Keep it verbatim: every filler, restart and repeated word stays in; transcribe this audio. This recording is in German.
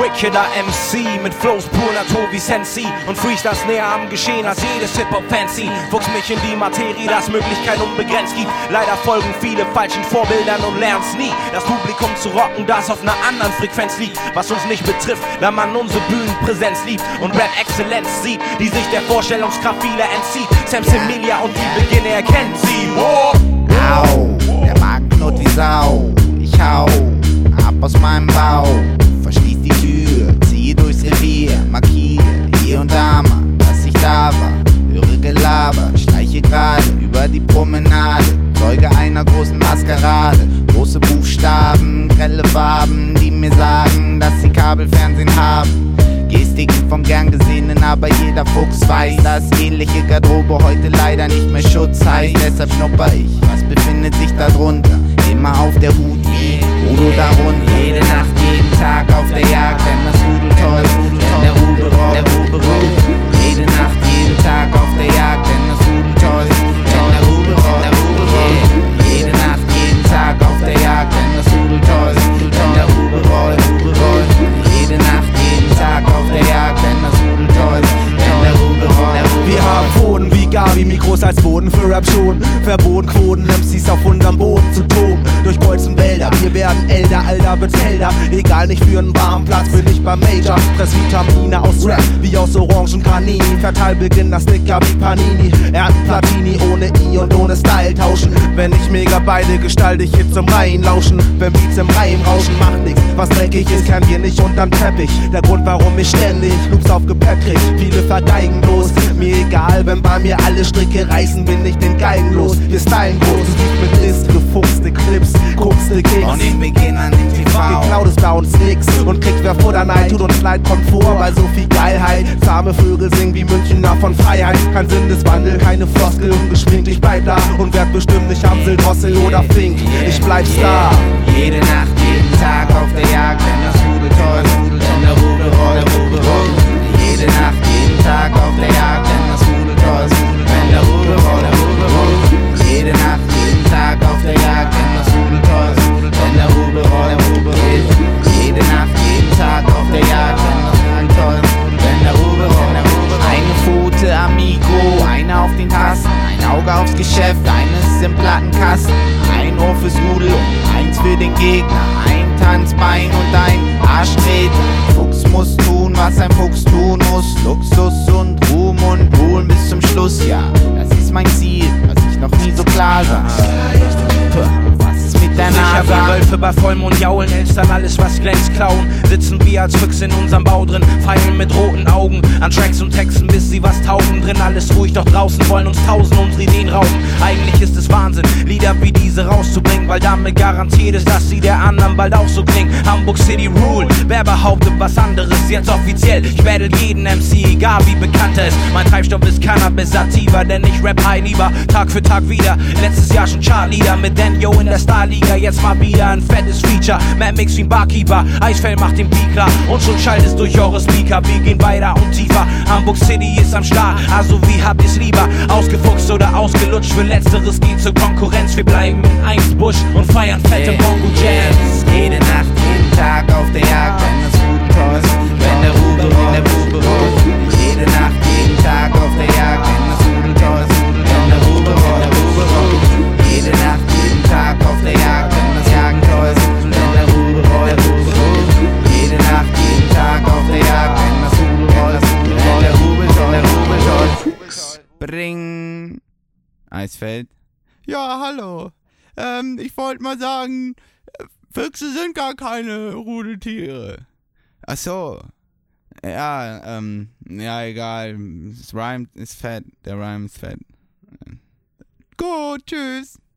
Curricular M C mit Flows pur Natur wie Sensi und Freestyles näher am Geschehen als jedes Hip-Hop-Fancy. Fuchs mich in die Materie, dass Möglichkeit unbegrenzt gibt. Leider folgen viele falschen Vorbildern und lernen's nie. Das Publikum zu rocken, das auf einer anderen Frequenz liegt. Was uns nicht betrifft, da man unsere Bühnenpräsenz liebt und Rap-Exzellenz sieht, die sich der Vorstellungskraft vieler entzieht. Sam Semilia und die Beginne erkennt sie. Oh. Au, der Magen knurrt wie Sau. Ich hau ab aus meinem Bauch, verschließ die Tür, ziehe durchs Revier, markiere hier und da mal, dass ich da war. Höre Gelaber, schleiche gerade über die Promenade, Zeuge einer großen Maskerade. Große Buchstaben, grelle Farben, die mir sagen, dass sie Kabelfernsehen haben. Gestiken vom gern Gesehenen, aber jeder Fuchs weiß, dass ähnliche Garderobe heute leider nicht mehr Schutz heißt. Deshalb schnupper ich, was befindet sich da drunter? Immer auf der Hut wie Udo darunter. Jede Nacht, jeden Tag auf der Jagd, denn das Rudel toll, denn der Rudel rollt, der Rudel rollt. Jede Nacht, jeden Tag auf der Jagd, denn das Rudel toll, denn der Rudel rollt, der Rudel rollt. Jede Nacht, jeden Tag auf der Jagd, denn das Rudel toll, denn der Rudel rollt, der Rudel rollt. Jede Nacht, jeden Tag auf der Jagd, denn das Rudel toll, denn der Rudel rollt, der Rudel rollt. Wir haben Pfoten wie Gabi, Mikros als Boden für Rap schon. Verboten Quoten, M Cs auf unserem Boden zu toben. Durchkreuzen Wälder, wir werden älter, Alter wird älter. Egal, nicht für einen warmen Platz, bin ich beim Major. Press Vitamine aus Rap, wie aus Orangen Panini. Verteil Beginner Sticker wie Panini. Ernten Platini, ohne I und ohne Style tauschen. Wenn ich mega beide gestalte ich Hits im Reihen lauschen. Wenn Beats im Reim rauschen, macht nix. Was dreckig ist, kennen wir nicht unterm Teppich. Der Grund, warum ich ständig Loops auf Gepäck krieg. Viele vergeigen bloß, mir egal, wenn bei mir alle Stricke reißen, bin ich den Geigen los. Wir stylen groß, du siehst mit List, gefuchste Clips, guckste Kicks. Und ich beginn an dem T V. Geklaut ist bei uns nix und kriegt wer vor der Neid, tut uns leid, kommt vor bei so viel Geilheit. Zahme Vögel singen wie Münchner von Freiheit. Kein Sinneswandel, keine Floskel, ungeschminkt, ich bleib da und werd bestimmt nicht Amsel, Drossel oder Fink. Ich bleib Star. Jede Nacht, jeden Tag auf der Jagd, denn das Rudel toll, denn der Rudel rollt, der Rudel rollt. Jede Nacht, jeden Tag auf der Jagd, denn das Rudel toll, denn der Rudel rollt, der Rudel rollt. Jede Nacht, jeden Tag auf der Jagd, denn das Rudel toll, denn der Rudel rollt, der Rudel rollt. Jede Nacht, jeden Tag auf der Jagd, denn das Rudel toll, denn der Rudel rollt, der Rudel rollt. Eine Pfote am Mikro, eine auf den Tasten, ein Auge aufs Geschäft, eines im Plattenkasten, ein Ohr fürs Rudel und eins für den Gegner, ein Tanzbein und ein Arschtreter. Fuchs muss tun, was ein Fuchs tun muss, Luxus und Ruhm und Ruhen bis zum Schluss, ja, das ist mein Ziel, was ich noch nie so klar sah. Was ist mit der Sicher Nase? wie Wölfe bei Vollmond jaulen, Elstern alles was glänzt klauen. Sitzen wir als Füchse in unserem Bau drin, feilen mit roten Augen an Tracks und Texten, bis sie was taugen. Drin alles ruhig, doch draußen wollen uns tausend unsere Ideen rauben. Eigentlich ist es Wahnsinn, Lieder wie diese rauszubringen, weil damit garantiert ist, dass sie der anderen bald auch so klingen. Hamburg City Rule, wer behauptet was anderes, jetzt offiziell. Ich battle jeden M C, egal wie bekannt er ist. Mein Treibstoff ist Cannabis Sativa, denn ich rap high lieber, Tag für Tag wieder. Letztes Jahr schon Chartleader mit Daniel in der Starliga, jetzt mal wieder ein fettes Feature. Mad Mix wie ein Barkeeper, Eisfell macht den Beat klar und schon schallt es durch eure Speaker. Wir gehen weiter und tiefer, Hamburg City ist am Start, also wie habt ihr's lieber? Ausgefuchst oder ausgelutscht, für Letzteres geht zur Konkurrenz. Wir bleiben in eins Busch und feiern fette Bongo Jams. Jede Nacht, jeden Tag auf der Jagd, wenn das Rudel toll, wenn der Rudel rollt, der Rudel rollt. Jede Nacht, jeden Tag auf der Jagd, wenn das Rudel toll, wenn der Rudel rollt, der Rudel rollt. Jede Nacht, jeden Tag auf der Jagd, wenn das Jagen toll, wenn der Rudel rollt, der Rudel rollt. Jede Nacht, jeden Tag auf der Jagd, wenn das Rudel rollt, das Rudel rollt, der Rubel toll, der Rubel toll. Bring Eisfeld. Ja, hallo. Ähm, ich wollte mal sagen, Füchse sind gar keine Rudeltiere. Ach so. Ja, ähm, ja, egal. Das Rhyme ist fett. Der Rhyme ist fett. Gut, tschüss.